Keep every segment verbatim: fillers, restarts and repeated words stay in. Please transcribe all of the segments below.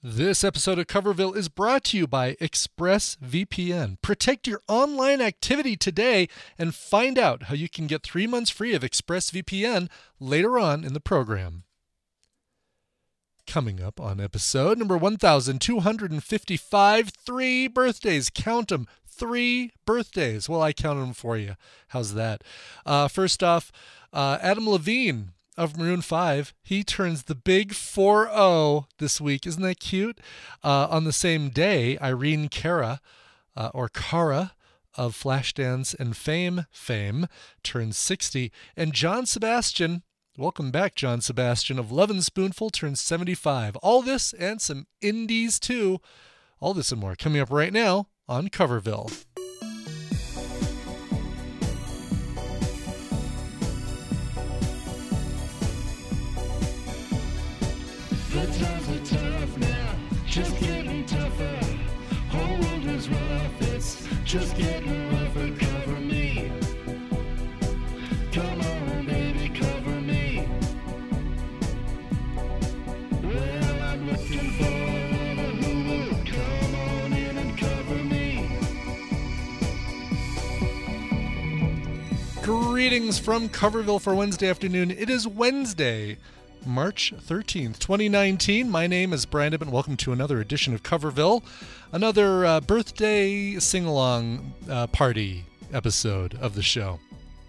This episode of Coverville is brought to you by ExpressVPN. Protect your online activity today and find out how you can get three months free of ExpressVPN later on in the program. Coming up on episode number one thousand two hundred fifty-five, three birthdays. Count them. Three birthdays. Well, I counted them for you. How's that? Uh, first off, uh, Adam Levine of Maroon five, he turns the big four oh this week. Isn't that cute? Uh, on the same day, Irene Cara, uh, or Cara, of Flashdance and Fame fame, turns sixty. And John Sebastian, welcome back, John Sebastian, of Love and Spoonful, turns seventy-five. All this and some indies, too. All this and more coming up right now on Coverville. The times are tough now, just getting tougher. Whole world is rough, it's just getting rougher. Cover me. Come on, baby, cover me. Well, I'm looking for a woman who will come on in and cover me. Greetings from Coverville for Wednesday afternoon. It is Wednesday, March thirteenth, twenty nineteen. My name is Brian Ibbott. Welcome to another edition of Coverville, another uh, birthday sing-along uh, party episode of the show.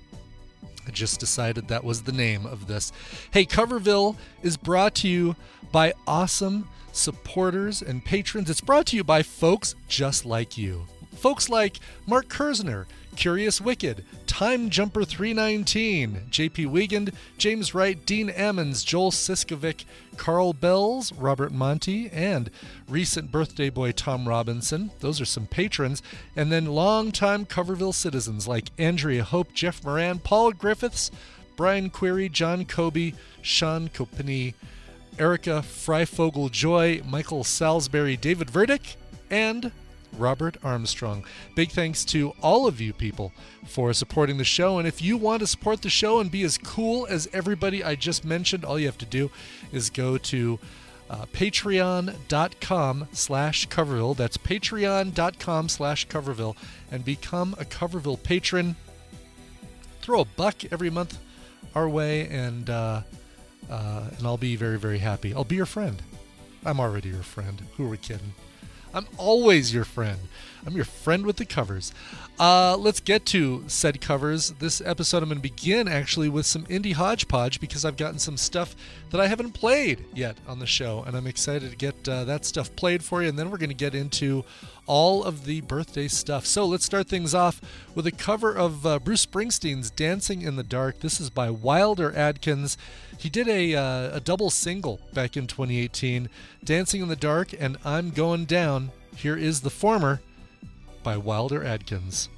I just decided that was the name of this. Hey, Coverville is brought to you by awesome supporters and patrons. It's brought to you by folks just like you. Folks like Mark Kersner, Curious Wicked, Time Jumper three nineteen, J P Wiegand, James Wright, Dean Ammons, Joel Siskovic, Carl Bells, Robert Monty, and recent birthday boy Tom Robinson. Those are some patrons. And then longtime Coverville citizens like Andrea Hope, Jeff Moran, Paul Griffiths, Brian Query, John Kobe, Sean Copini, Erica Freifogel-Joy, Michael Salisbury, David Verdick, and Robert Armstrong. Big thanks to all of you people for supporting the show. And if you want to support the show and be as cool as everybody I just mentioned, all you have to do is go to uh, patreon.com slash Coverville. That's patreon.com slash Coverville and become a Coverville patron. Throw a buck every month our way, and uh, uh, and I'll be very, very happy. I'll be your friend. I'm already your friend. Who are we kidding? I'm always your friend. I'm your friend with the covers. Uh, let's get to said covers. This episode I'm going to begin actually with some indie hodgepodge because I've gotten some stuff that I haven't played yet on the show, and I'm excited to get uh, that stuff played for you, and then we're going to get into all of the birthday stuff. So let's start things off with a cover of uh, Bruce Springsteen's Dancing in the Dark. This is by Wilder Adkins. He did a, uh, a double single back in twenty eighteen, Dancing in the Dark and I'm Going Down. Here is the former by Wilder Adkins.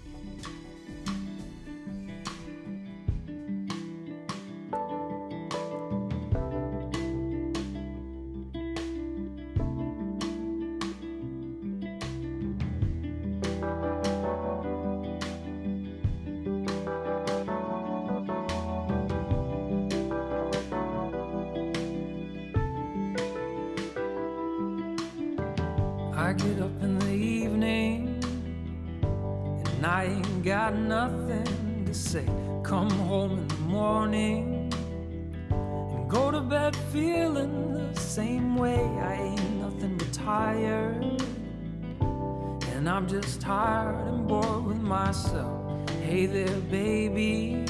I get up in the evening and I ain't got nothing to say. Come home in the morning and go to bed feeling the same way. I ain't nothing but tired, and I'm just tired and bored with myself. Hey there, baby,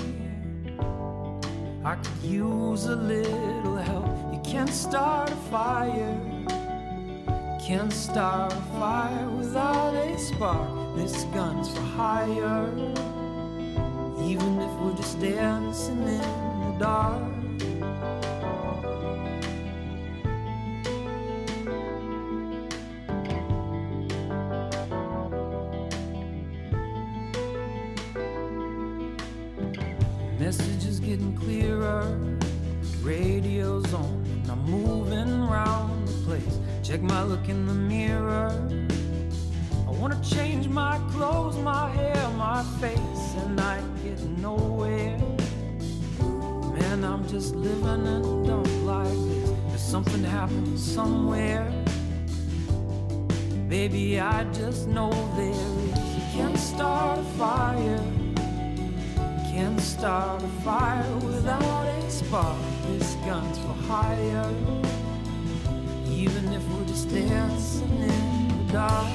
I could use a little help. You can't start a fire, can't start a fire without a spark. This gun's for hire, even if we're just dancing in the dark. Message is getting clearer, radio's on, and I'm moving around the place. Check my look in the mirror. I wanna change my clothes, my hair, my face, and I get nowhere. Man, I'm just living in a dump like this. There's something happening somewhere. Baby, I just know there is. Can't start a fire, can't start a fire without a spark. This gun's for hire, even if we're just dancing in the dark.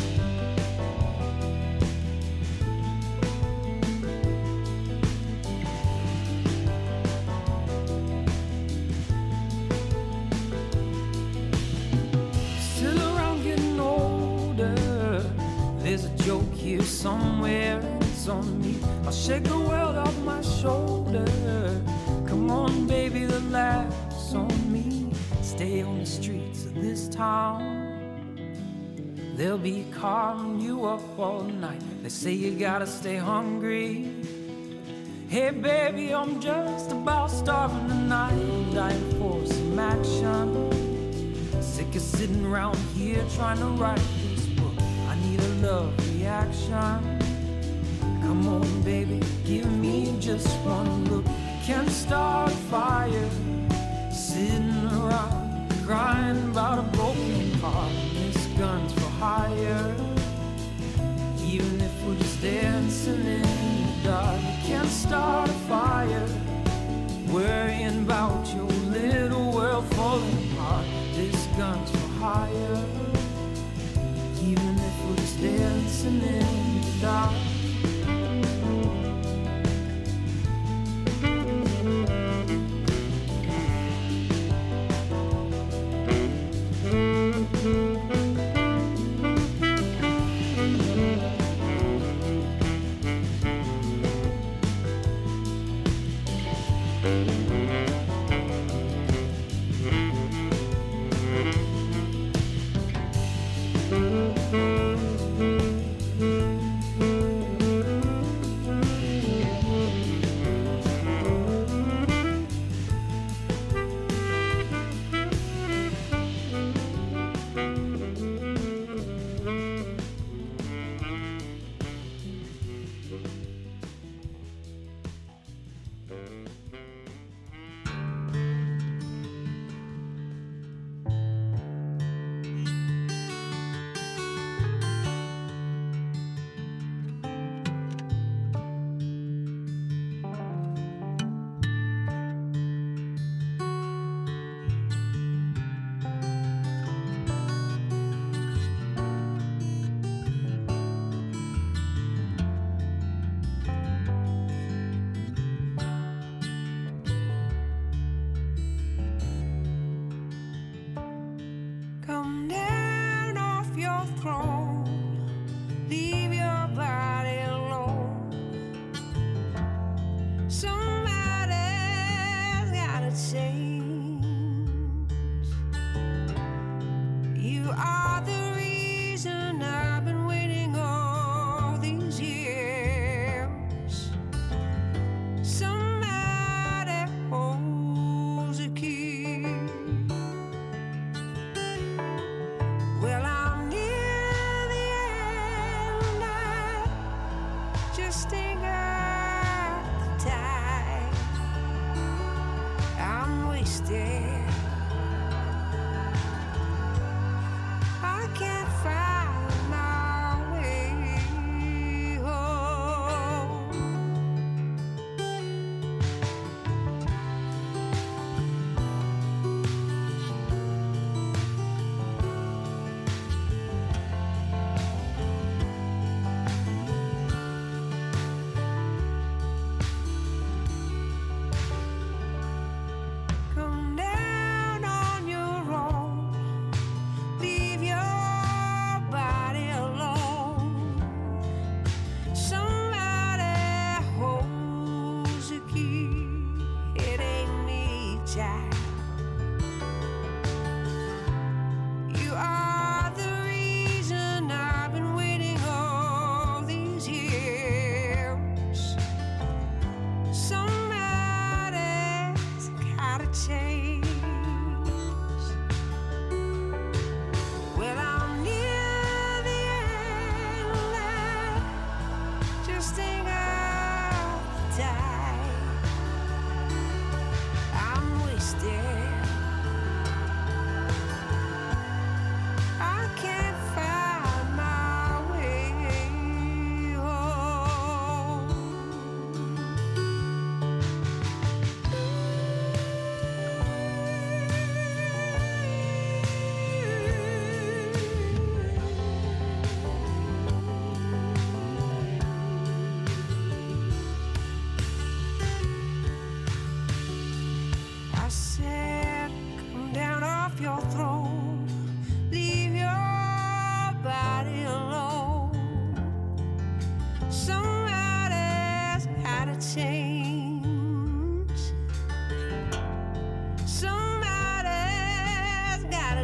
There's a joke here somewhere, and it's on me. I'll shake the world off my shoulder. Come on, baby, the laugh's on me. Stay on the streets of this town. There'll be a car on you up all night. They say you gotta stay hungry. Hey, baby, I'm just about starving tonight. I'm dying for some action. Sick of sitting around here trying to write this book. I need a love reaction. Come on, baby, give me just one look. Can't start a fire, sitting around crying about a broken heart. This gun's for hire, even if we're just dancing in the dark. Can't start a fire, worrying about your little world falling apart. This gun's for hire, even if we're just dancing in the dark.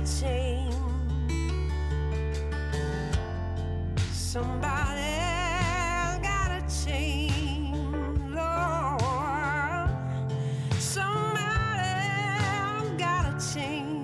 change. Somebody gotta change, Lord. Somebody gotta change.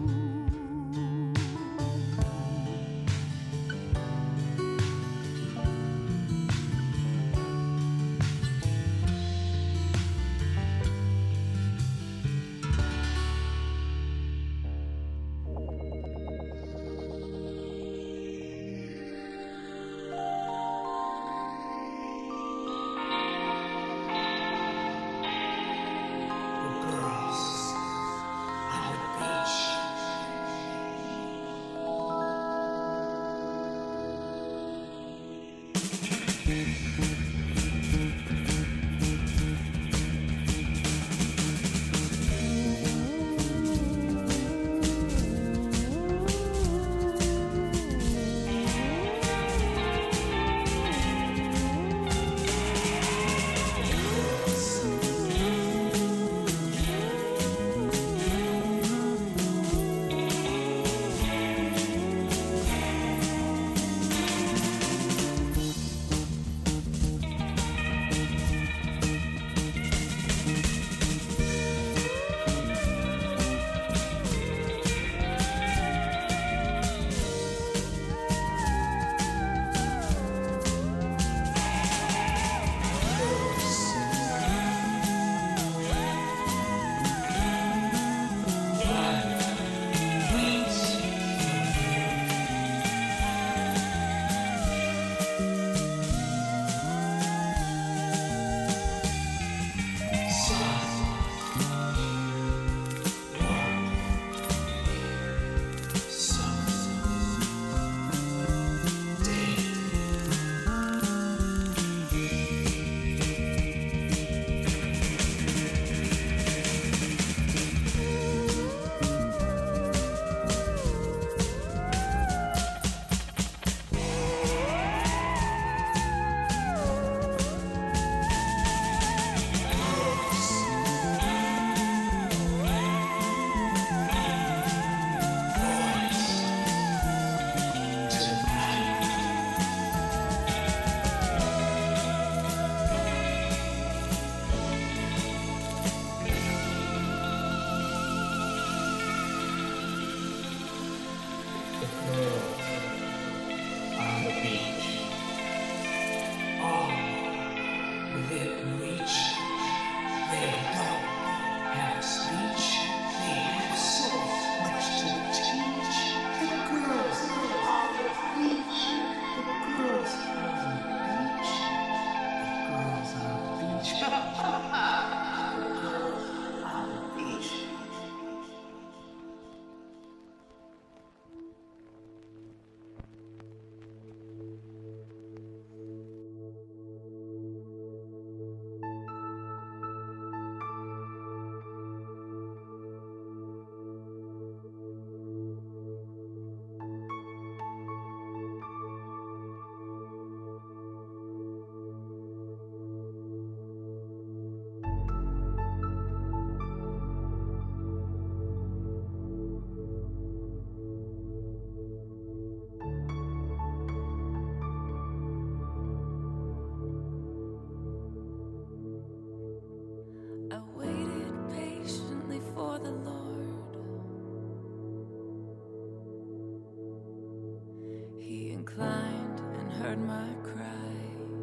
inclined and heard my cry.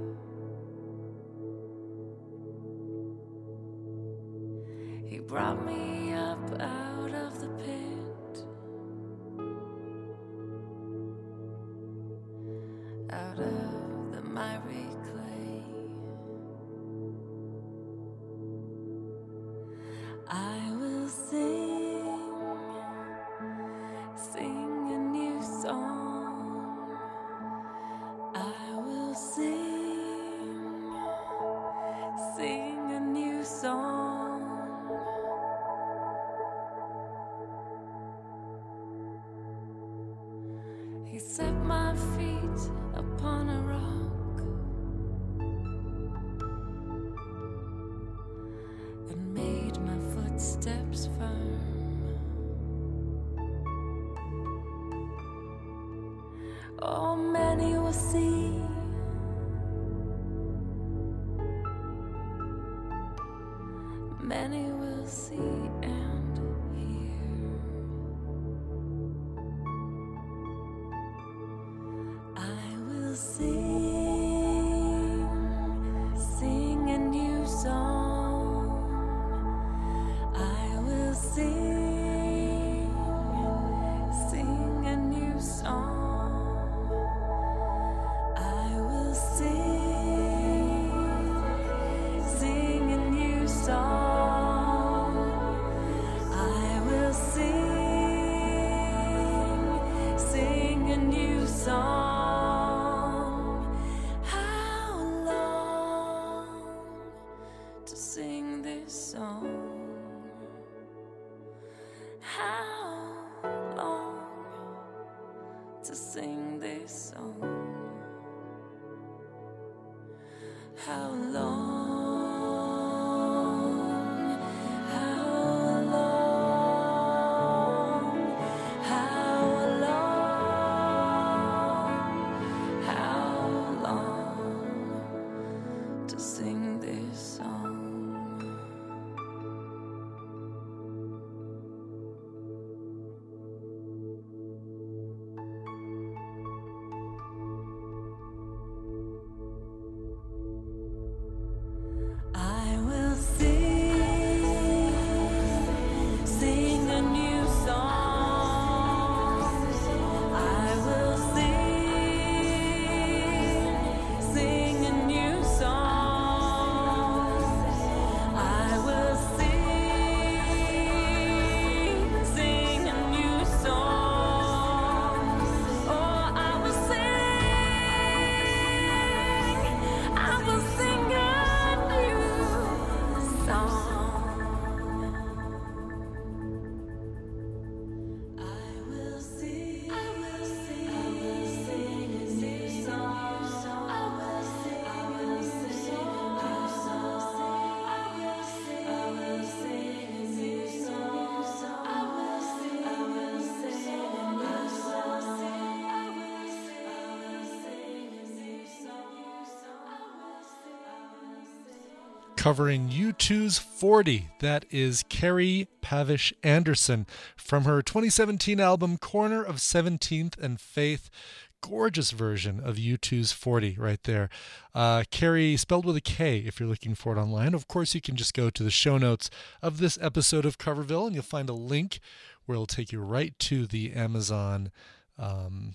He brought me up out of the pit, out of the miry clay. I will sing, sing a new song. I will sing, sing a new song. He set my feet upon a rock and made my footsteps firm. Oh, many will see. Many will see and hear. I will sing, sing a new song. I will sing, sing a new song. I will sing, sing a new song. I will sing, sing a new song. How long to sing this song? How long to sing this song? How long? How long? How long? How long to sing this song? I will sing, sing a new song. I will sing, sing a new song. I will sing, sing a new song. Oh, I will sing, I will sing a new song. I will sing, I will sing, I will sing a new song. I will sing, I will sing a new song. I will sing, I will sing a new song. I will sing, I will sing a new song. I will sing, I will sing a new song. I will sing, I will sing. Covering U two's forty. That is Carrie Pavish Anderson from her twenty seventeen album Corner of seventeenth and Faith. Gorgeous version of U two's forty right there. Uh, Carrie spelled with a K if you're looking for it online. Of course, you can just go to the show notes of this episode of Coverville and you'll find a link where it'll take you right to the Amazon um,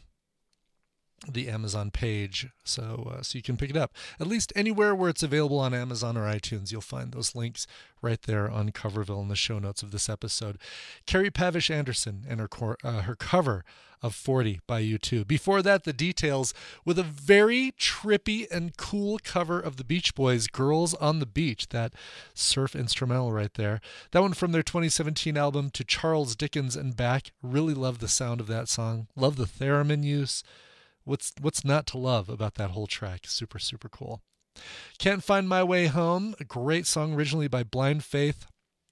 the Amazon page, so uh, so you can pick it up. At least anywhere where it's available on Amazon or iTunes, you'll find those links right there on Coverville in the show notes of this episode. Carrie Pavish Anderson and her cor- uh, her cover of forty by U two. Before that, The Details with a very trippy and cool cover of the Beach Boys' Girls on the Beach, that surf instrumental right there. That one from their twenty seventeen album To Charles Dickens and Back. Really love the sound of that song. Love the theremin use. What's what's not to love about that whole track? Super, super cool. Can't Find My Way Home, a great song originally by Blind Faith.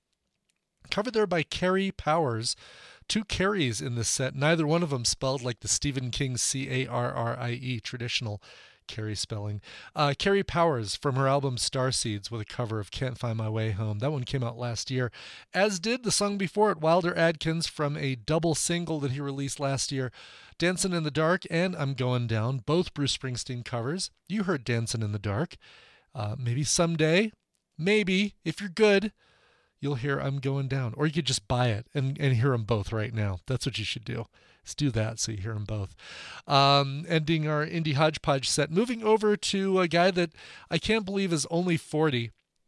Covered there by Carrie Powers. Two Carries in this set, neither one of them spelled like the Stephen King C A R R I E traditional Carrie spelling. Uh, Carrie Powers from her album Starseeds with a cover of Can't Find My Way Home. That one came out last year, as did the song before it, Wilder Adkins, from a double single that he released last year, Dancing in the Dark and I'm Going Down, both Bruce Springsteen covers. You heard Dancing in the Dark. Uh, maybe someday, maybe, if you're good, you'll hear I'm Going Down. Or you could just buy it and, and hear them both right now. That's what you should do. Let's do that so you hear them both. Um, ending our Indie Hodgepodge set. Moving over to a guy that I can't believe is only forty.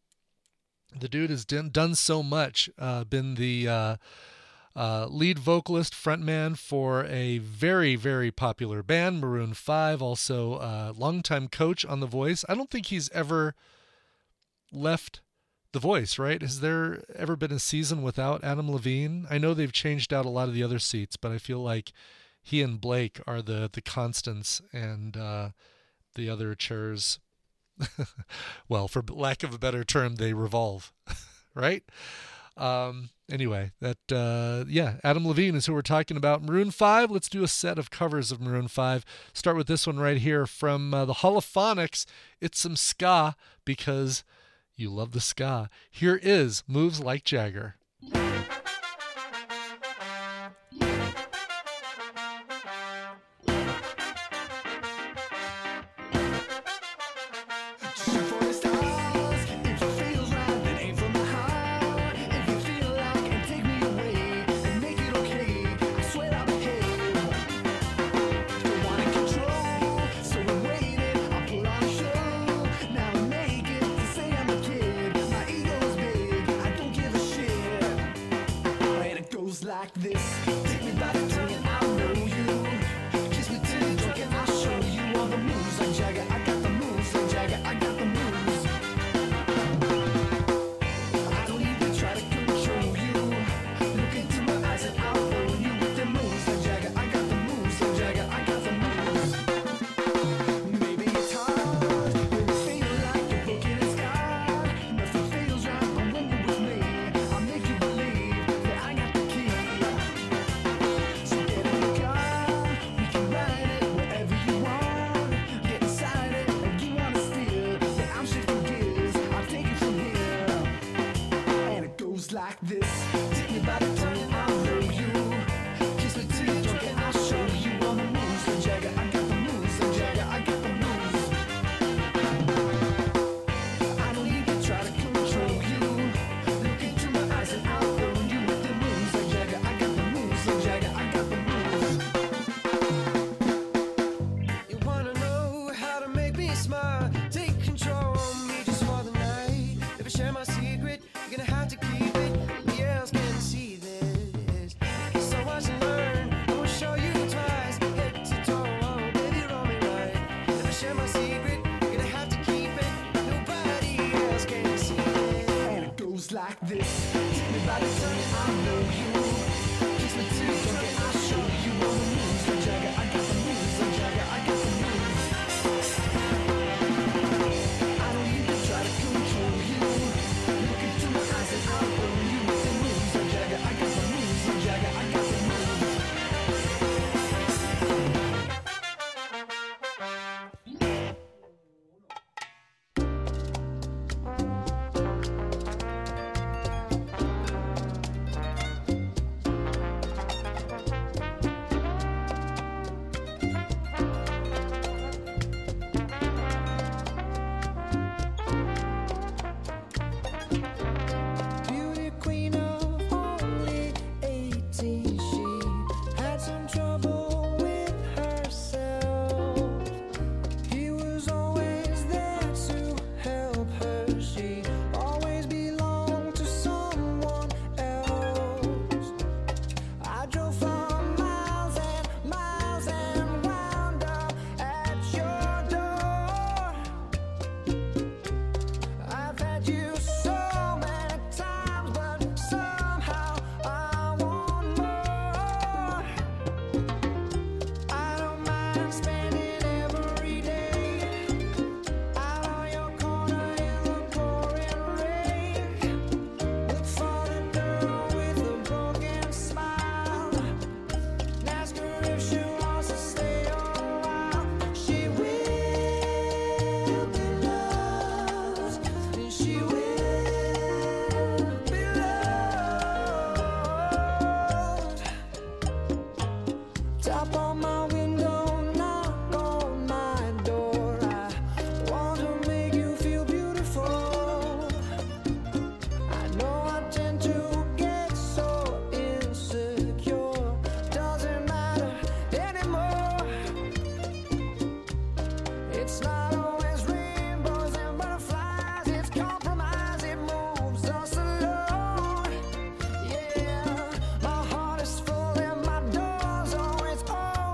The dude has done, done so much. Uh, been the uh, uh, lead vocalist, frontman for a very, very popular band, Maroon five. Also a longtime coach on The Voice. I don't think he's ever left The Voice, right? Has there ever been a season without Adam Levine? I know they've changed out a lot of the other seats, but I feel like he and Blake are the the constants, and uh, the other chairs, well, for lack of a better term, they revolve, right? Um, anyway, that uh, yeah, Adam Levine is who we're talking about. Maroon five. Let's do a set of covers of Maroon five. Start with this one right here from uh, the Holophonics. It's some ska because you love the ska. Here is Moves Like Jagger. Shoot for the stars, if it feels right, then aim from the heart. If you feel like and take me away and make it okay, I swear I'll behave. Don't want to control, so I'm waiting. I'll put on a show. Now I'm naked to say I'm a kid. My ego's big, I don't give a shit. And it goes like this: take me by the tongue and I'll know you. Kiss me till you're drunk and I'll show you all the moves like Jagger. I got the moves like Jagger. I got the moves. I don't even try to control you. Look into my eyes and I'll own you with the moves like Jagger. I got the moves like Jagger. I got the moves. Maybe it's hard when you feel like you're broken and scarred. Nothing feels right, but when you're with me, I'll make you believe that I got the key. So get in the car, we can ride it wherever you want. Get inside it and you wanna steal, but I'm shifting gears. I'll take it from here, and it goes like this: take me by the tongue and I'll know you. Kiss me till you're drunk and I'll show you all the moves like Jagger. I got the moves like Jagger. I got the moves. I don't even try to control you. Look into my eyes and I'll own you with the moves like Jagger. I got the moves like Jagger. I got the moves. You wanna know how to make me smile? Take control of me just for the night. If I share my secret, you're gonna have to keep it. Nobody else can see this. So much to learn, I will show you twice. Head to toe, oh baby, roll me right. If I share my secret, you're gonna have to keep it. Nobody else can see it. And it goes like this: take me by the tongue and I'll know you. Kiss me till you're drunk and I'll show you all the moves like Jagger. I got the moves like Jagger. I got the moves. I don't even try to control you. Look into my eyes and I'll own you with the moves like Jagger. I got the moves like Jagger. I got the moves. Beauty queen of only eighteen, she had some trouble with herself. He was always there to help her. She always belonged to someone else. I drove for miles and miles and wound up at your door. I've had you so many times, but somehow I want more. I don't mind spending every day out on your corner in the pouring rain. Look for the girl with a broken smile and ask her if she wants to stay a while. She will be loved, and she will be loved. Tap on my window, knock on my door. I want to make you feel beautiful. I know I tend to get so insecure. Doesn't matter anymore. It's not always rainbows and butterflies. It's compromise. It moves us alone. Yeah, my heart is full and my door's always open.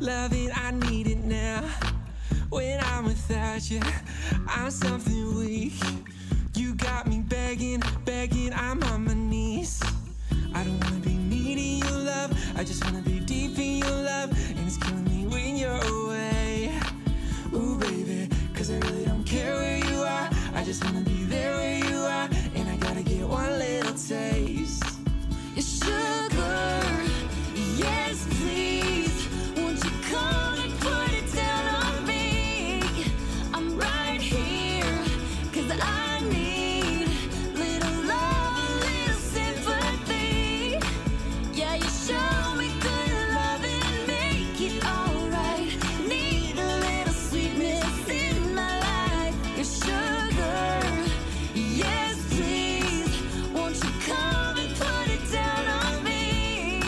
Loving, I need it now. When I'm without you, I'm something weak. You got me begging, begging, I'm on my knees. I don't wanna be needing your love, I just wanna be deep in your love. And it's killing me when you're away. Ooh, baby, cause I really don't care where you are. I just wanna be there where you are. And I gotta get one little taste. Your sugar, yes please. Won't you come and put it down on me? I'm right here, cause I need little love, little sympathy. Yeah, you show me good love and make it alright. Need a little sweetness in my life. Your sugar, yes please. Won't you come and put it down on me?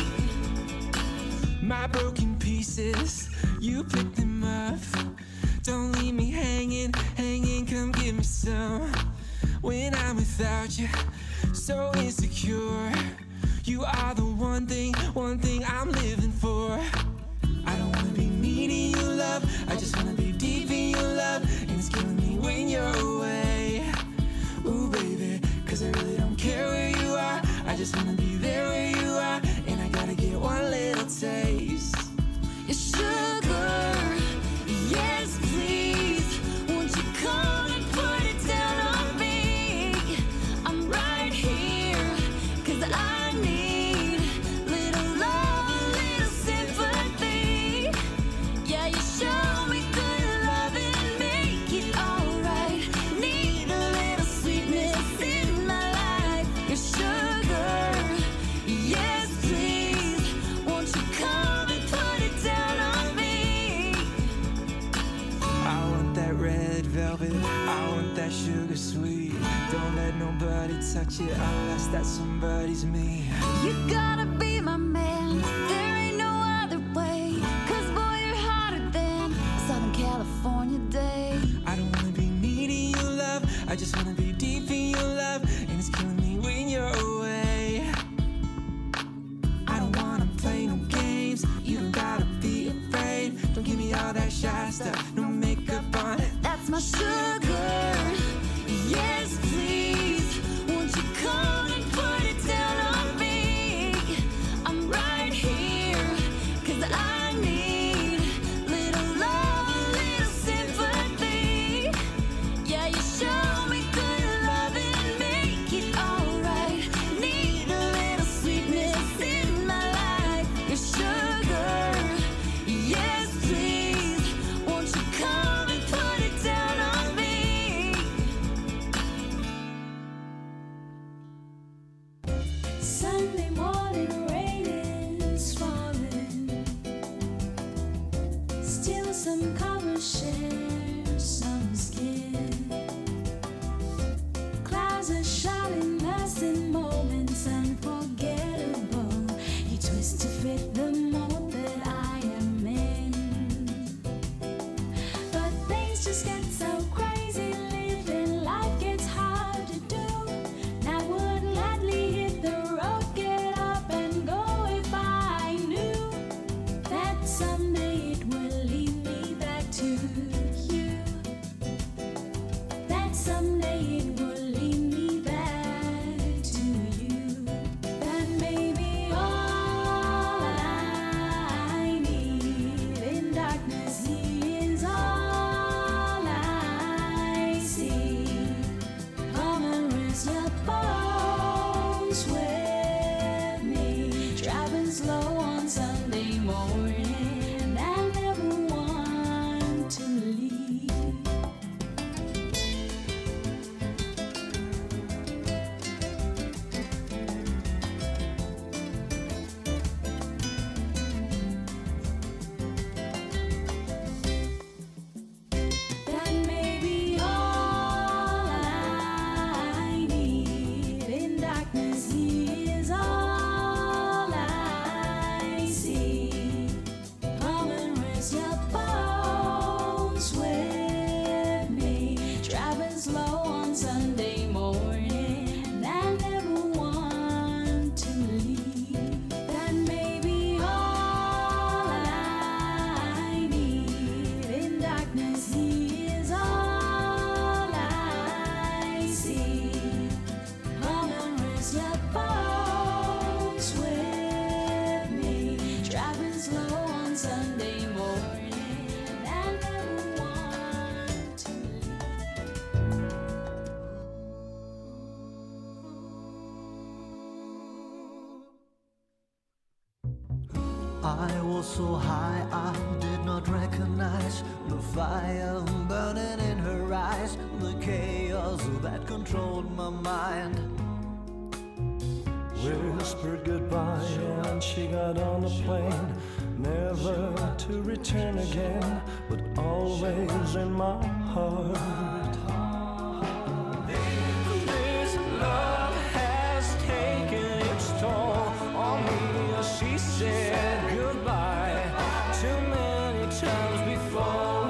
My broken pieces, you pick them up. Don't leave me hanging, hanging, come give me some. When I'm without you, so insecure. You are the one thing, one thing I'm living for. I don't wanna be needing your love, I just wanna be deep in your love. And it's killing me when you're away. Ooh, baby, cause I really don't care where you are. I just wanna be there where you are. And I gotta get one little taste. Your sugar, yes please. Won't you come and put it down on me? I'm right here, cause I need little love, little sympathy. Yeah, you show me good love and make it alright. Need a little sweetness in my life. Your sugar, yes please. Won't you come and put it down on me? I want that red velvet, I want that sugar sweet. Don't let nobody touch it unless that somebody's me. You gotta be my man, there ain't no other way. Cause boy, you're hotter than a Southern California day. I don't wanna be needing your love, I just wanna be deep in your love. And it's killing me when you're away. I don't wanna play no games, you don't gotta be afraid. Don't give me all that shy stuff, no makeup on it. That's my sugar, yes please. Won't you come and put it down on me? I'm right here, cause I need little love, little sympathy. Yeah, you show me good love and make it alright. Need a little sweetness in my life. Your sugar, yes please. Won't you come and put it down on me? Sunday morning, rain is falling. Still some covers share some skin. Clouds are shouting us in moments unforgettable. You twist to fit the mold that I am in. But things just get so crazy, living life gets hard to do. And I would gladly hit the road, get up and go if I knew that someday it will lead me back to you. That someday it will lead me back to you. That may be all I need. In darkness, He is all I see. Come and rest your bones with me. Driving slow on Sunday morning, and I never want to leave. I was so high I did not recognize the fire burning in her eyes, the chaos that controlled my mind. Whispered goodbye and she got on a plane, never to return again, but always in my heart. This love has taken its toll on me. She said goodbye too many times before.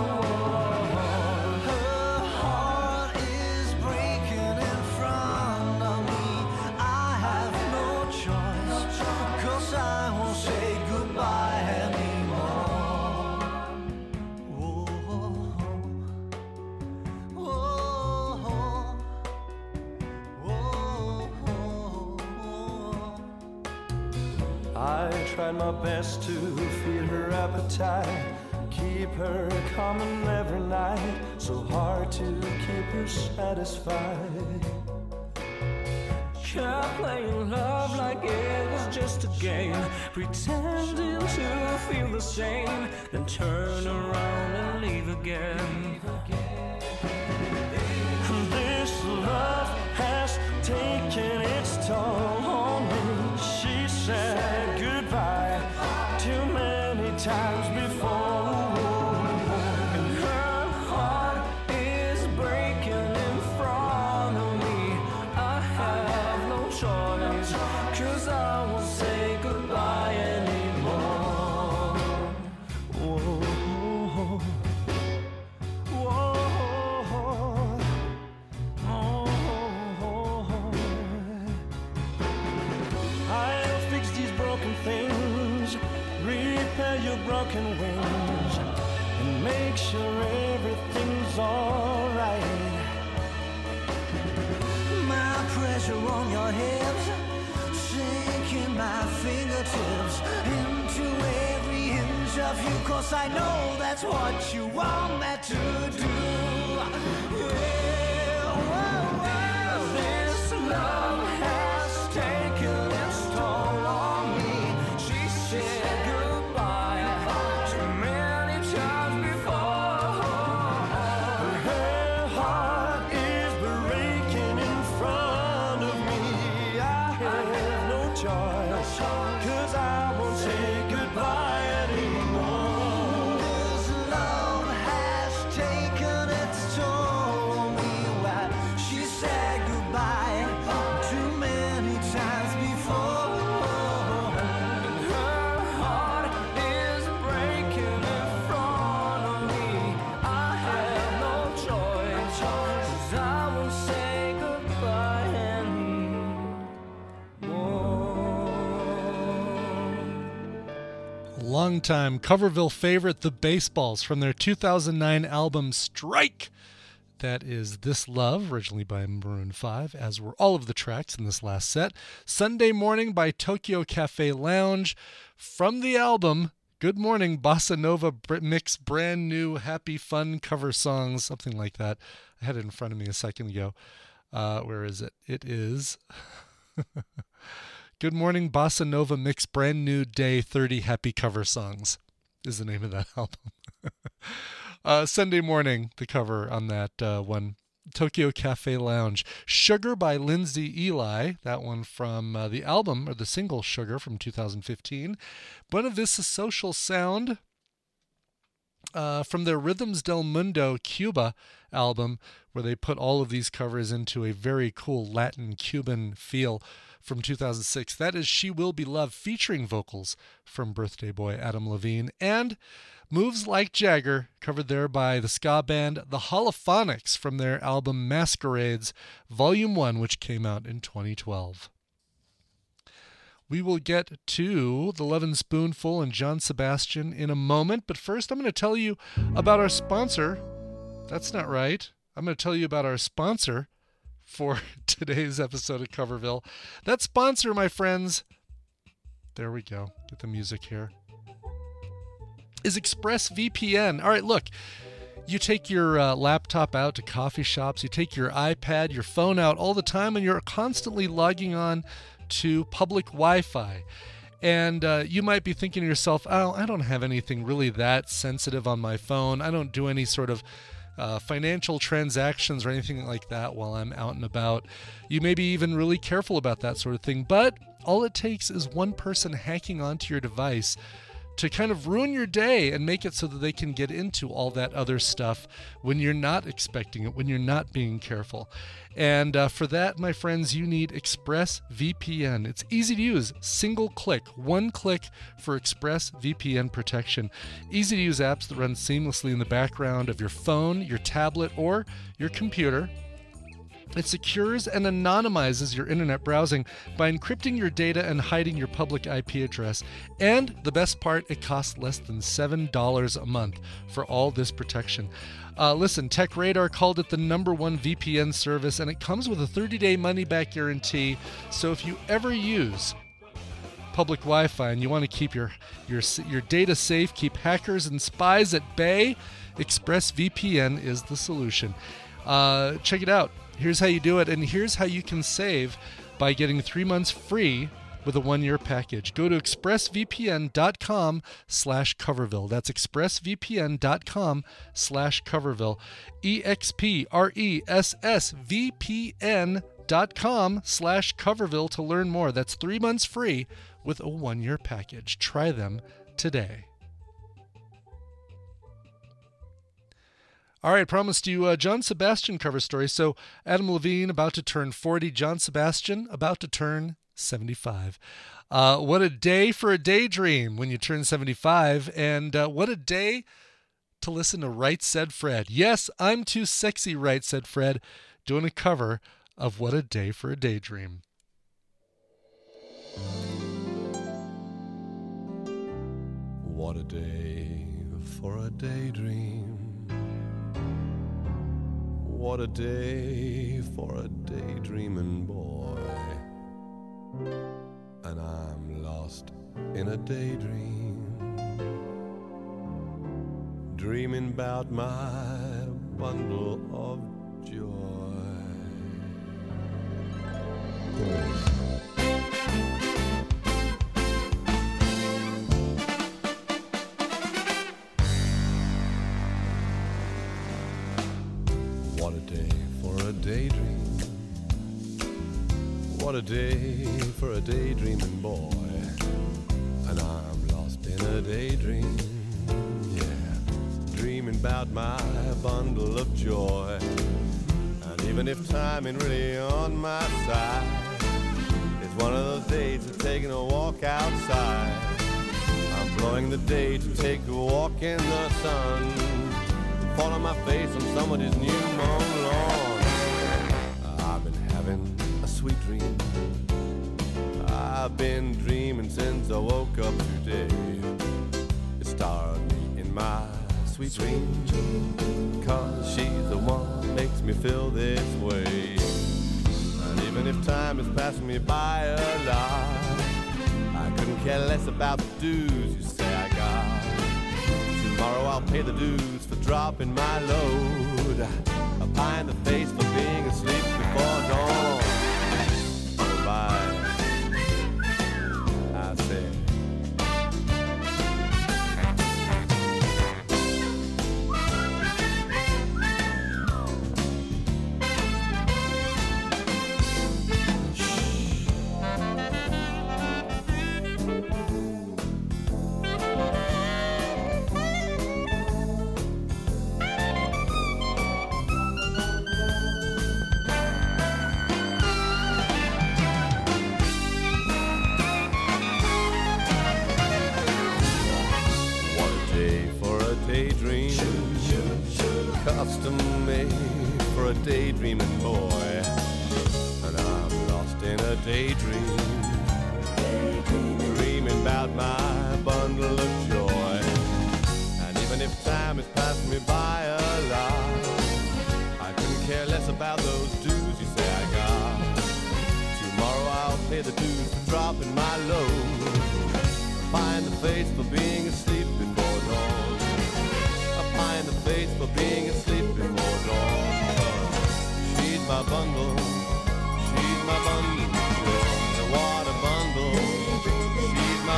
Her heart is breaking in front of me. I have no choice, 'cause I won't say goodbye anymore. Whoa, whoa, whoa, whoa. I tried my best to feed her appetite, keep her coming every night, so hard to keep her satisfied. Kept playing love like it was just a game, pretending to feel the same, then turn around and leave again. This love has taken its toll on me. She said goodbye too many times before, and her heart is breaking in front of me. I have no choice, 'cause I won't say goodbye anymore. Whoa, whoa, oh. I'll fix these broken things, repair your broken wings, and make sure everything's alright. My pressure on your hips, sinking my fingertips into every inch of you, 'cause I know that's what you want me to do. Yeah, whoa, whoa. This love has taken its toll on me. She said goodbye too many times before. Her heart is breaking in front of me. I have no choice, 'cause I won't say goodbye anymore. This love has taken its toll on me. Why, she said goodbye too many times before. Her heart is breaking in front of me. I have no choice, 'cause I won't say goodbye anymore. Longtime Coverville favorite, The Baseballs, from their two thousand nine album Strike. That is This Love, originally by Maroon five, as were all of the tracks in this last set. Sunday Morning by Tokyo Cafe Lounge. From the album Good Morning Bossa Nova Br- Mix, brand new happy fun cover songs, something like that. I had it in front of me a second ago. Uh, where is it? It is Good Morning Bossa Nova Mix, brand new day, thirty happy cover songs is the name of that album. uh, Sunday Morning, the cover on that uh, one. Tokyo Cafe Lounge. Sugar by Lindsay Eli, that one from uh, the album, or the single Sugar from two thousand fifteen. Buena Vista Social Sound uh, from their Rhythms del Mundo Cuba album, where they put all of these covers into a very cool Latin Cuban feel, from two thousand six. That is She Will Be Loved, featuring vocals from Birthday Boy Adam Levine. And Moves Like Jagger, covered there by the ska band The Holophonics, from their album Masquerades, Volume one, which came out in twenty twelve. We will get to The Lovin' Spoonful and John Sebastian in a moment, but first I'm going to tell you about our sponsor. That's not right. I'm going to tell you about our sponsor for today's episode of Coverville. That sponsor, my friends, there we go, get the music here, is ExpressVPN. All right, look, you take your uh, laptop out to coffee shops, you take your iPad, your phone out all the time, and you're constantly logging on to public Wi-Fi. And uh, you might be thinking to yourself, oh, I don't have anything really that sensitive on my phone. I don't do any sort of uh, financial transactions or anything like that while I'm out and about. You may be even really careful about that sort of thing. But all it takes is one person hacking onto your device to kind of ruin your day and make it so that they can get into all that other stuff when you're not expecting it, when you're not being careful. And uh, for that, my friends, you need ExpressVPN. It's easy to use, single click, one click for ExpressVPN protection. Easy to use apps that run seamlessly in the background of your phone, your tablet, or your computer. It secures and anonymizes your internet browsing by encrypting your data and hiding your public I P address. And the best part, it costs less than seven dollars a month for all this protection. Uh, listen, TechRadar called it the number one V P N service, and it comes with a thirty-day money-back guarantee. So if you ever use public Wi-Fi and you want to keep your, your, your data safe, keep hackers and spies at bay, ExpressVPN is the solution. Uh, check it out. Here's how you do it, and here's how you can save by getting three months free with a one-year package. Go to expressvpn.com slash Coverville. That's expressvpn.com slash Coverville. E-X-P-R-E-S-S-V-P-N dot com slash Coverville to learn more. That's three months free with a one-year package. Try them today. All right, promised you uh, John Sebastian cover story. So Adam Levine about to turn forty, John Sebastian about to turn seventy-five. Uh, what a day for a daydream when you turn seventy-five, and uh, what a day to listen to Right Said Fred. Yes, I'm too sexy, Right Said Fred, doing a cover of What a Day for a Daydream. What a day for a daydream. What a day for a daydreaming boy. And I'm lost in a daydream, dreaming about my bundle of joy. What a day for a daydream. What a day for a daydreaming boy. And I'm lost in a daydream, yeah, dreaming about my bundle of joy. And even if time ain't really on my side, it's one of those days of taking a walk outside. I'm blowing the day to take a walk in the sun, fall on my face on somebody's new mown lawn. I've been having a sweet dream. I've been dreaming since I woke up today. It started me in my sweet dream, 'cause she's the one that makes me feel this way. And even if time is passing me by a lot, I couldn't care less about the dues you say I got. Tomorrow I'll pay the dues for dropping my load, a pie in the face for being asleep before dawn. Bye, I said. Custom made for a daydreaming boy. And I'm lost in a daydream, dreaming about my bundle of joy. And even if time is passing me by a lot, I couldn't care less about those dues you say I got. Tomorrow I'll pay the dues for dropping my load, find the face for being asleep before dawn. In the face for being asleep before dawn. She's my bundle, she's my bundle of joy. What a bundle, she's my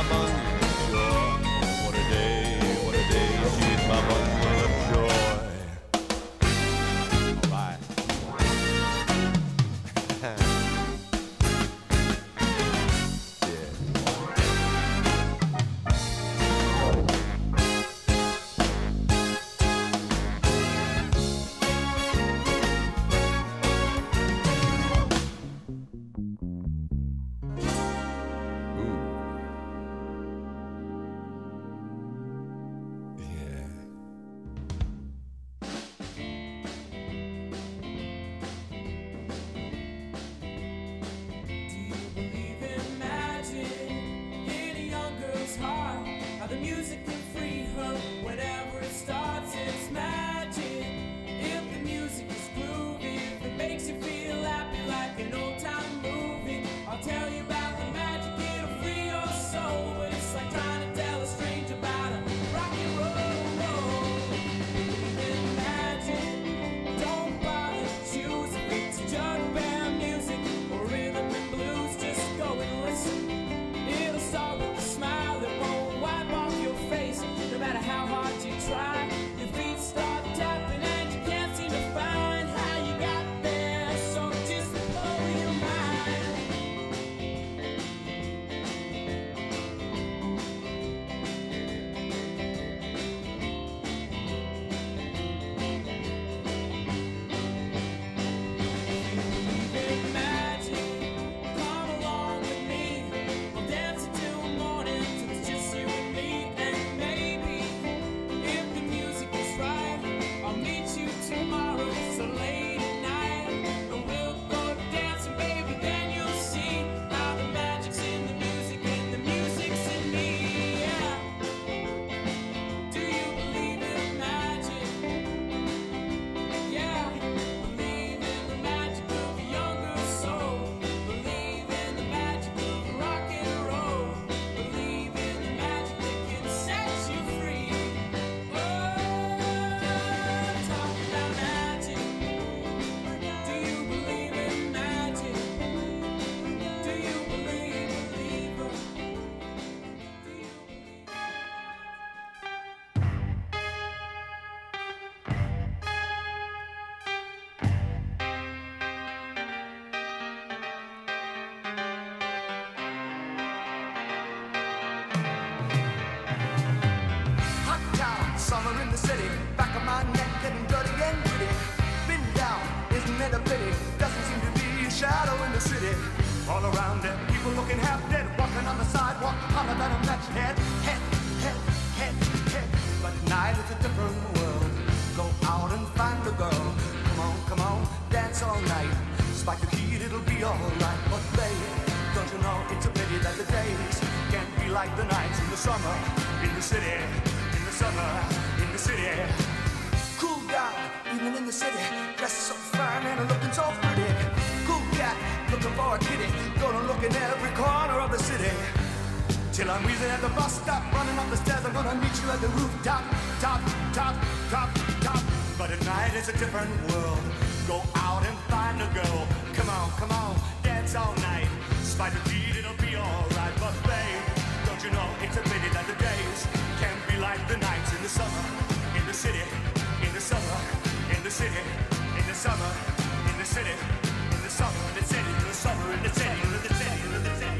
All around them, people looking half dead, walking on the sidewalk, hotter than a match head, head, head, head, head. But at night it's a different world. Go out and find a girl. Come on, come on, dance all night. Spike the heat, it'll be alright. But baby, don't you know it's a pity that the days can't be like the nights in the summer, in the city, in the summer, in the city. Cool down, even in the city, dressed so fine and looking so pretty. Cool cat, looking for a kitty, gonna look in every corner of the city. Till I'm wheezing at the bus stop, running up the stairs, I'm gonna meet you at the rooftop, top, top, top, top. But at night it's a different world. Go out and find a girl. Come on, come on, dance all night. Spite the beat, it'll be alright. But babe, don't you know it's a pity that the days can't be like the nights in the summer, in the city, in the summer, in the city, in the summer, in the city, in the summer, in the city, in the summer, in the city, in the city, in the city, in the city.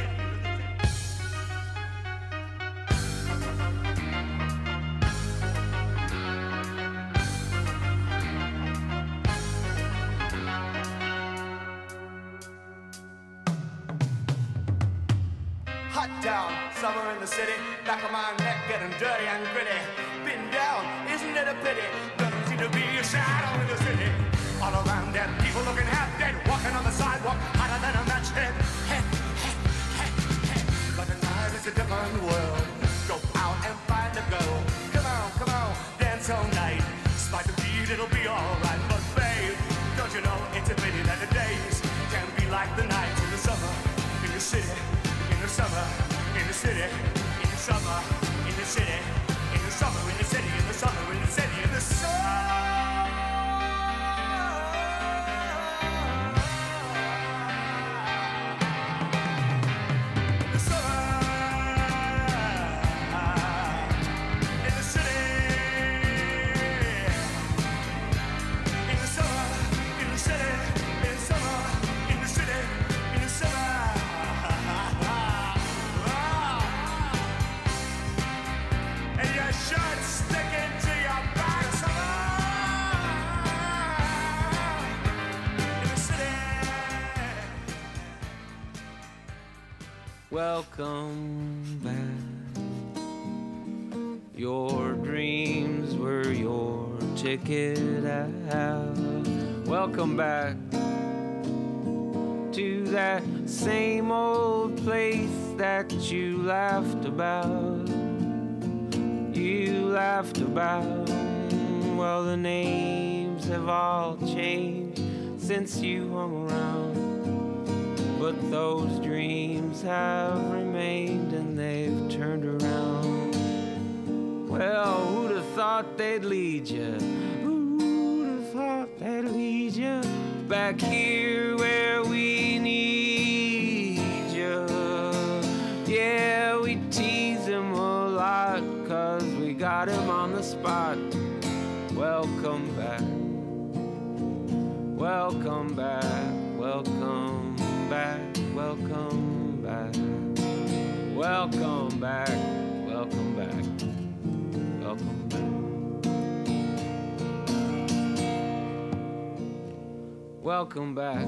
Hot down, summer in the city, back of my neck getting dirty and gritty. Been down, isn't it a pity? Doesn't seem to be a shadow in the city. All around them, people looking half dead, walking on the sidewalk, hotter than a match head. Head, head, head, head. But at night it's a different world. Go out and find a girl. Come on, come on, dance all night. Spike the beat, it'll be alright. But babe, don't you know it's a pity that the days can't be like the nights in the summer, in the city. In the summer, in the city, in the summer, in the city, in the summer, in the city, in the summer, in the city, in the summer. Welcome back. Your dreams were your ticket out. Welcome back to that same old place that you laughed about. You laughed about. Well, the names have all changed since you hung around. But those dreams have remained and they've turned around. Well, who'd have thought they'd lead you? Who'd have thought they'd lead you back here where we need you? Yeah, we tease him a lot 'cause we got him on the spot. Welcome back. Welcome back. Welcome back, welcome back, welcome back, welcome back, welcome back, welcome back.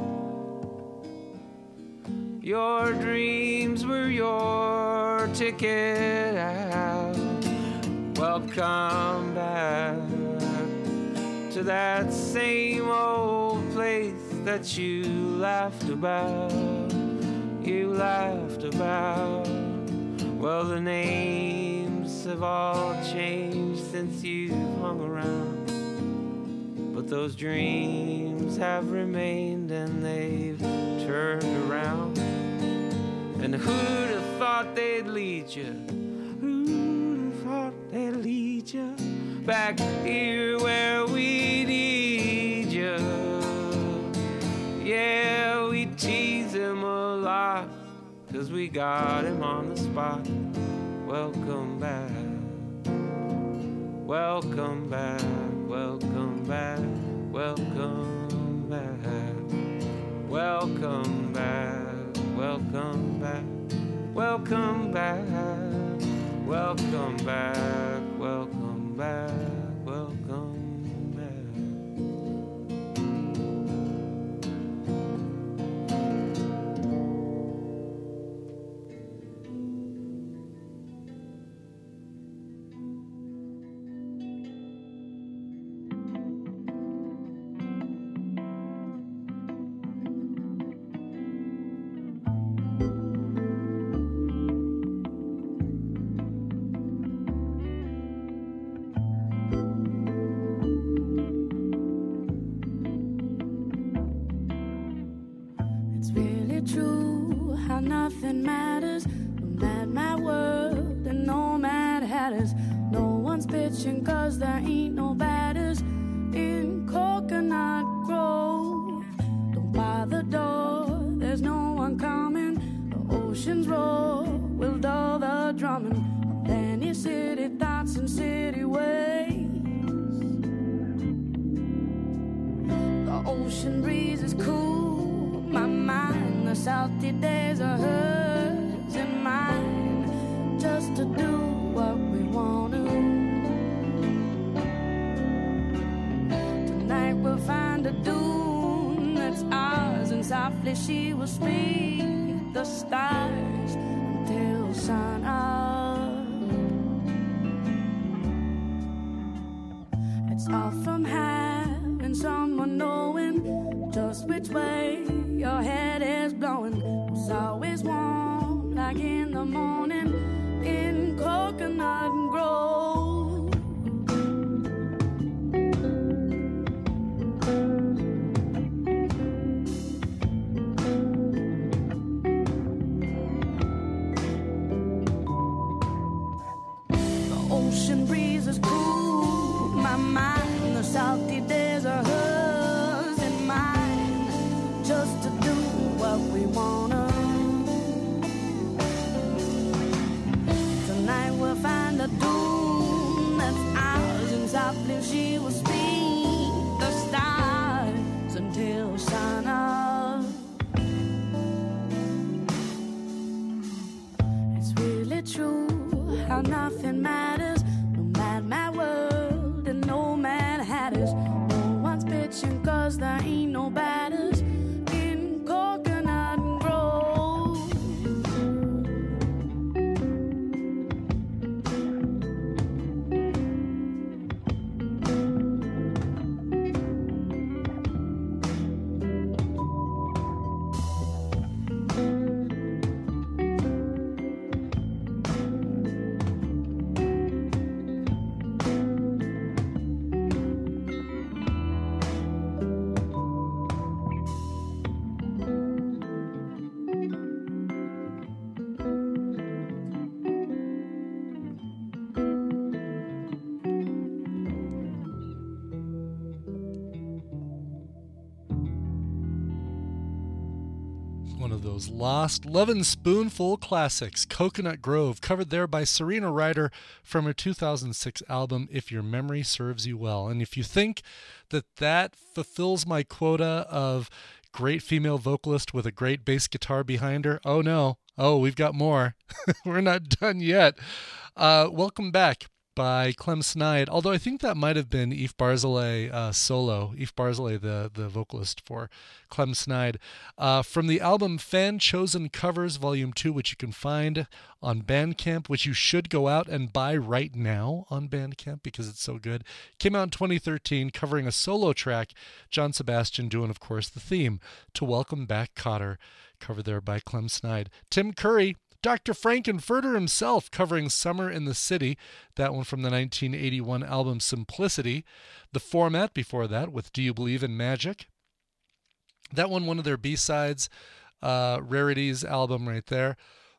Your dreams were your ticket out. Welcome back to that same old place that you laughed about, you laughed about. Well, the names have all changed since you've hung around. But those dreams have remained and they've turned around. And who'd have thought they'd lead you? Who'd have thought they'd lead you back here where we need you? Yeah, we tease him a lot 'cause we got him on the spot. Welcome back. Welcome back. Welcome back. Welcome back. Welcome back. Welcome back. Welcome back. Welcome back. Welcome back. Welcome. nothing matters. No mad, mad world and no mad hatters. No one's bitching cause there ain't no batters in Coconut Grove. Don't bar the door, there's no one coming. The ocean's roar will dull the drumming of any city thoughts and city ways. The ocean breeze is cool, my mind. The salty days are hers and mine, just to do what we want to. Tonight we'll find a dune that's ours, and softly she will speak the stars until sun up. It's all from having someone knowing just which way your head is blowing. Was always warm like in the morning in Coconut Grove. The ocean breeze is cool, my mind. The salty days are hers and mine, just to do what we wanna. Tonight we'll find a dune that's ours, and softly she will speak the stars until sun up. It's really true how nothing matters. No mad, mad world and no mad hatters. No one's bitching cause there ain't no batters in Coconut Grove. One of those lost Lovin' Spoonful classics, Coconut Grove, covered there by Serena Ryder from her two thousand six album, If Your Memory Serves You Well. And if you think that that fulfills my quota of great female vocalist with a great bass guitar behind her, oh no, oh, we've got more. We're not done yet. Uh, welcome back by Clem Snide, although I think that might have been Eve Barzilay uh, solo, Eve Barzilay, the, the vocalist for Clem Snide, uh, from the album Fan Chosen Covers Volume two, which you can find on Bandcamp, which you should go out and buy right now on Bandcamp because it's so good. Came out in twenty thirteen, covering a solo track, John Sebastian doing, of course, the theme to Welcome Back, Kotter, covered there by Clem Snide. Tim Curry, Doctor Frankenfurter himself, covering Summer in the City, that one from the nineteen eighty-one album Simplicity. The Format before that with Do You Believe in Magic? That one, one of their B-sides, uh, Rarities album right there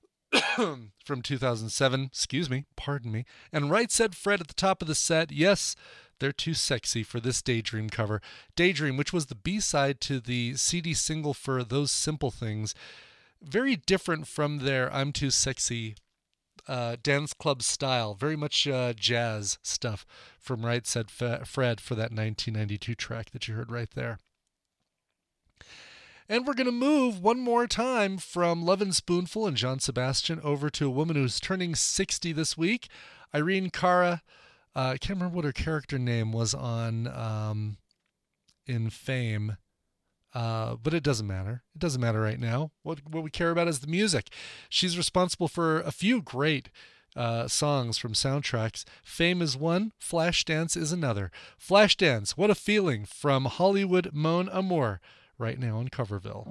from two thousand seven. Excuse me, pardon me. And Right Said Fred at the top of the set. Yes, they're too sexy for this Daydream cover. Daydream, which was the B-side to the C D single for Those Simple Things. Very different from their I'm Too Sexy uh, dance club style. Very much uh, jazz stuff from Right Said Fe- Fred for that nineteen ninety-two track that you heard right there. And we're going to move one more time from Lovin' Spoonful and John Sebastian over to a woman who's turning sixty this week, Irene Cara. Uh, I can't remember what her character name was on um, in Fame. Uh, but it doesn't matter. It doesn't matter right now. What what we care about is the music. She's responsible for a few great uh, songs from soundtracks. Fame is one, Flashdance is another. Flashdance, What a Feeling, from Hollywood Mon Amour, right now on Coverville.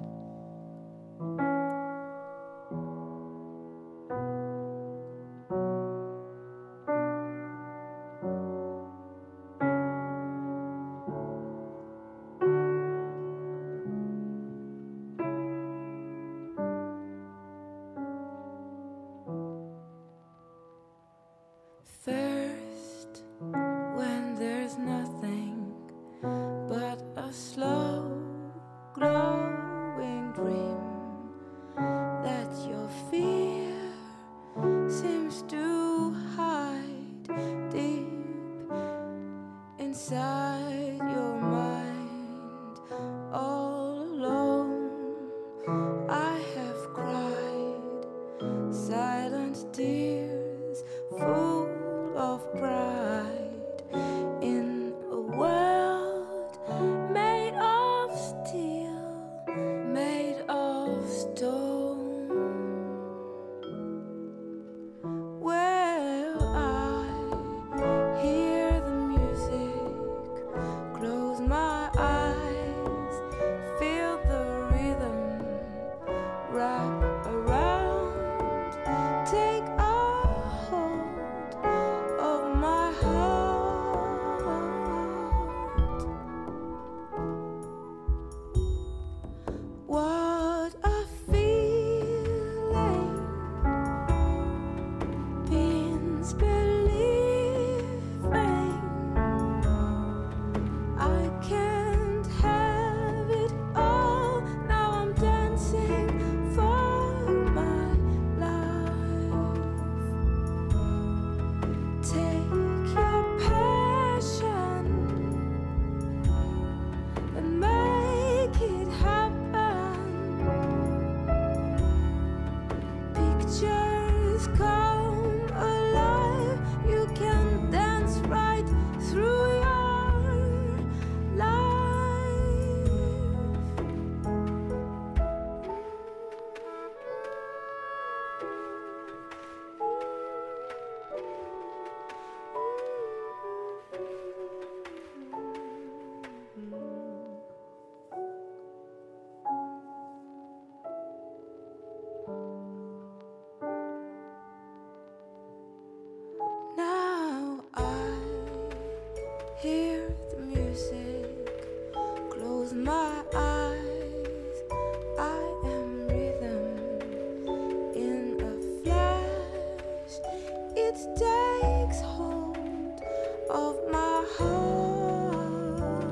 close my eyes, I am rhythm in a flash. It takes hold of my heart.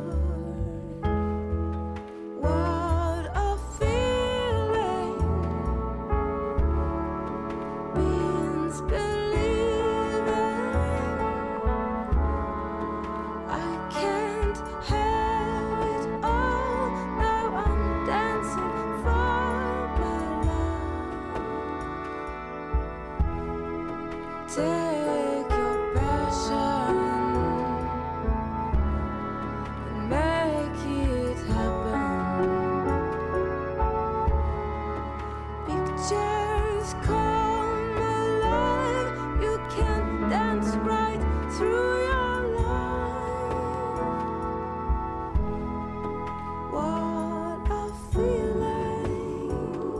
What a feeling, means believing. I can't have it all. Now I'm dancing for my life. Take your passion and make it happen. Pictures come alive. You can dance right through your life. What a feeling.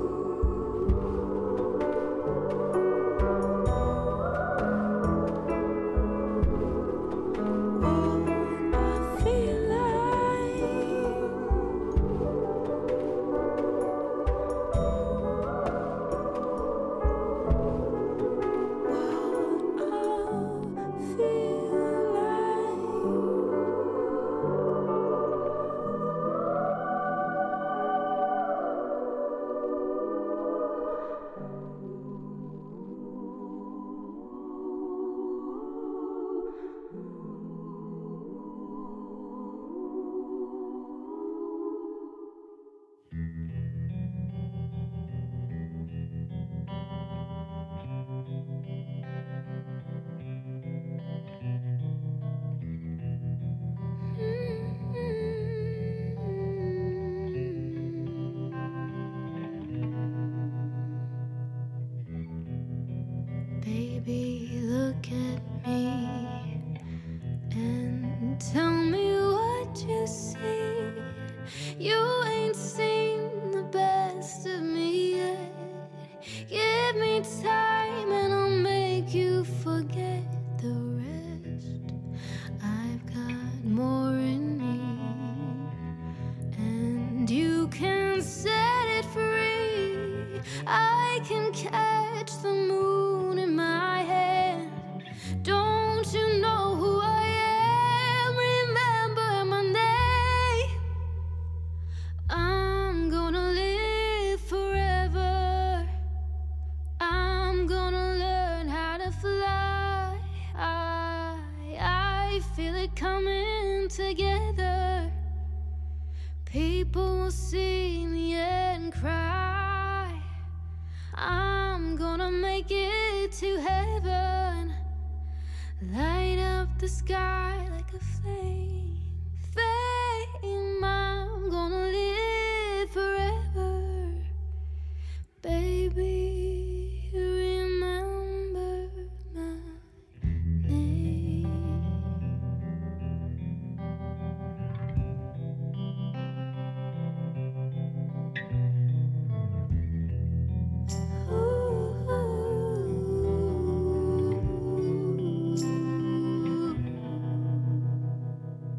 What a Baby, look at me and tell me what you see. You ain't seen the best of me yet. Give me time and I'll make you forget the rest. I've got more in me, and you can set it free. I can catch the moon in my hand. Don't you know who I am? Remember my name. I'm gonna live forever. I'm gonna learn how to fly. I, I feel it coming together. People will see me and cry. I'm gonna make it to heaven. Light up the sky like a flame. Fame, I'm gonna live forever. Baby, remember my name. Ooh.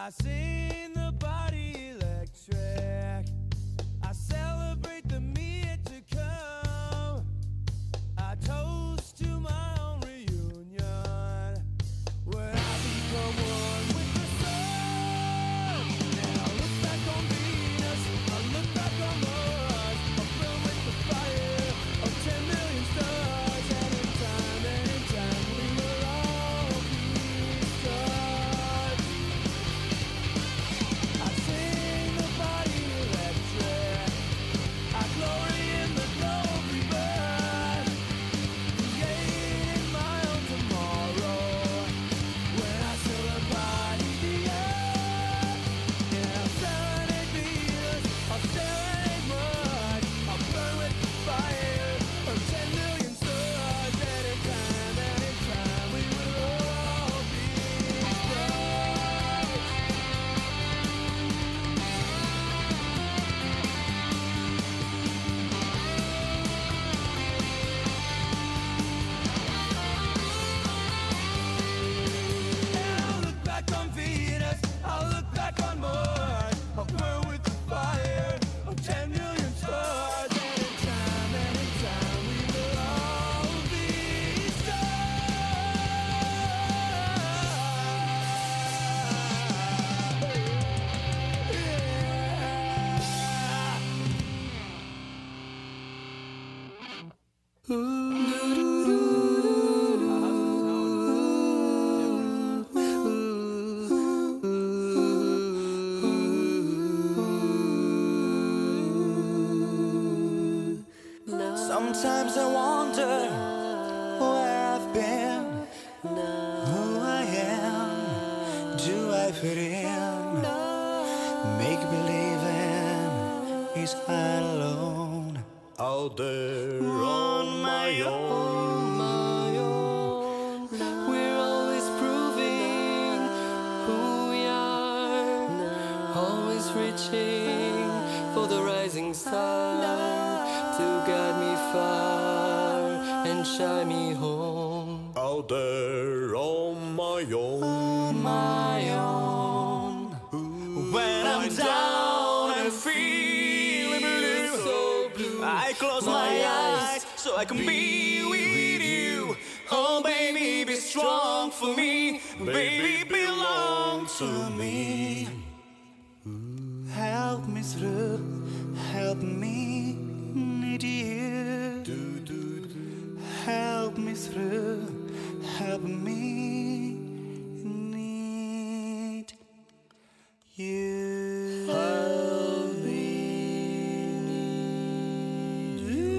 I sing the body electric. I celebrate the me to come. I toast to my own reunion when I become one with the sun. And I look back on Venus, I look back on Mars, I burn with the fire of ten million stars. And in time, and in time, we will all be stars. I sing the body electric. I glory in the glow of rebirth, creating my own tomorrow. When I still embody the earth, and I'll serenade Venus, I'll serenade Mars, I'll burn with the fire of ten million stars. And in time, and in time, we will all be stars. I'll look back on Venus, I'll look back on Mars, I'll burn with the fire of ten million stars. And in time, and in time, we will all be Sometimes I wonder where I've been, who I am, do I fit in? Make believing is I alone, out there on my own, my own. We're always proving who we are, always reaching for the rising star to guide me far and shine me home. Out there on my own, my own. When I'm down and feeling blue, so blue, I close my eyes so I can be with you. Oh, baby, be strong for me. Baby, belong to me. Help me through, help me need you. Help me through, help me need you. Help me need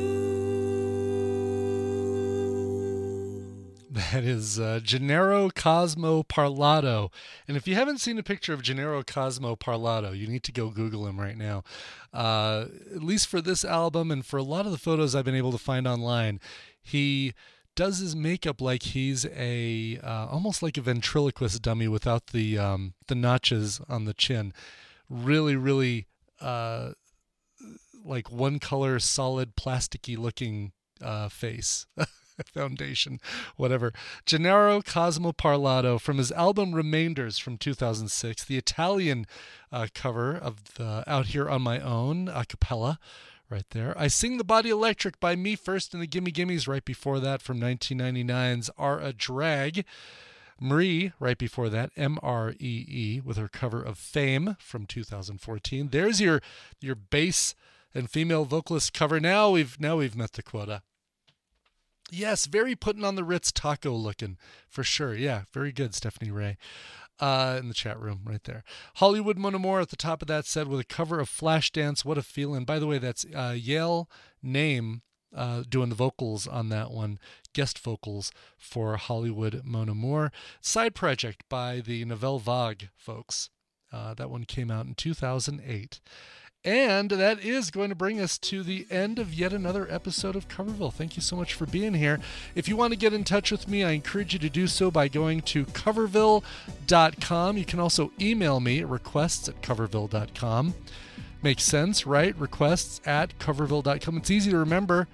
you. That is uh, Gennaro Cosmo Parlato. And if you haven't seen a picture of Gennaro Cosmo Parlato, you need to go Google him right now. Uh, at least for this album and for a lot of the photos I've been able to find online, he does his makeup like he's a uh, almost like a ventriloquist dummy without the um, the notches on the chin. Really, really uh, like one color, solid, plasticky looking uh, face. Foundation, whatever. Gennaro Cosmo Parlato from his album Remainders from two thousand six, the Italian uh, cover of the Out Here on My Own a cappella right there. I Sing the Body Electric by Me First and the Gimme Gimmes right before that from nineteen ninety-nine's Are a Drag. Marie right before that, M R E E, with her cover of Fame from two thousand fourteen. There's your your bass and female vocalist cover. Now we've now we've met the quota. Yes, very putting on the Ritz taco looking, for sure. Yeah, very good, Stephanie Ray, uh, in the chat room right there. Hollywood Mon Amour at the top of that said with a cover of Flashdance, What a Feeling. By the way, that's uh, Yale Name uh, doing the vocals on that one, guest vocals for Hollywood Mon Amour. Side project by the Nouvelle Vague folks. Uh, that one came out in two thousand eight. And that is going to bring us to the end of yet another episode of Coverville. Thank you so much for being here. If you want to get in touch with me, I encourage you to do so by going to coverville dot com. You can also email me at requests at coverville dot com. Makes sense, right? Requests at coverville dot com. It's easy to remember.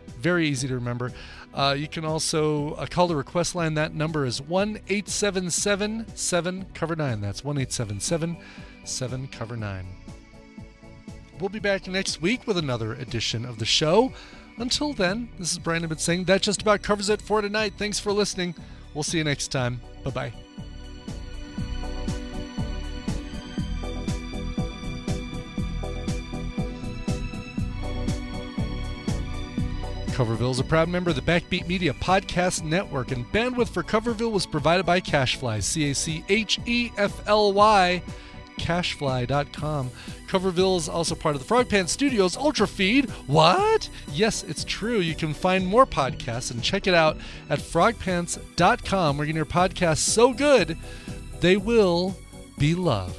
Very easy to remember. Uh, you can also uh, call the request line. That number is one eight seven seven seven cover nine. That's one eight seven seven seven cover nine. We'll be back next week with another edition of the show. Until then, this is Brandon Bit saying that just about covers it for tonight. Thanks for listening. We'll see you next time. Bye-bye. Coverville is a proud member of the Backbeat Media Podcast Network, and bandwidth for Coverville was provided by Cachefly, C A C H E F L Y, cachefly dot com. Coverville is also part of the Frog Pants Studios Ultra Feed. What? Yes, it's true. You can find more podcasts and check it out at frog pants dot com. We're getting your podcasts so good, they will be loved.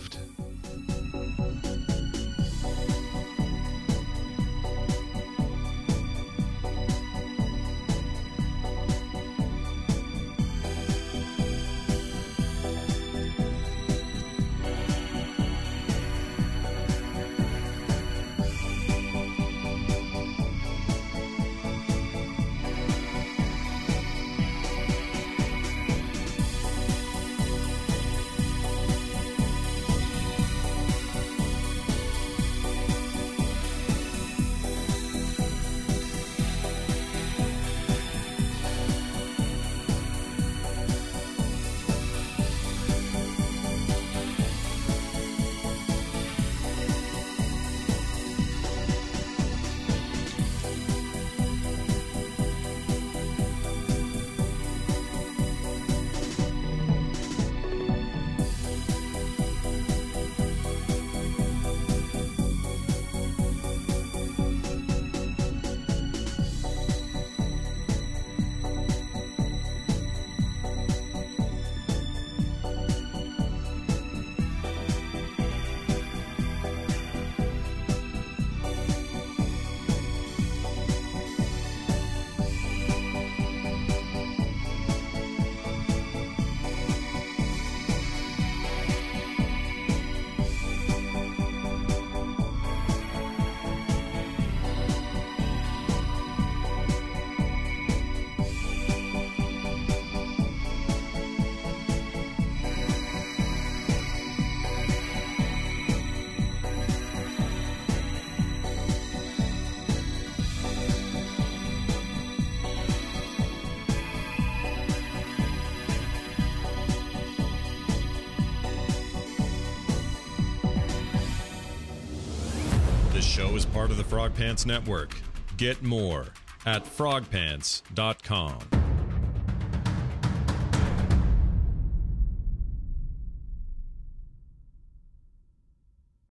This show is part of the Frog Pants Network. Get more at frog pants dot com.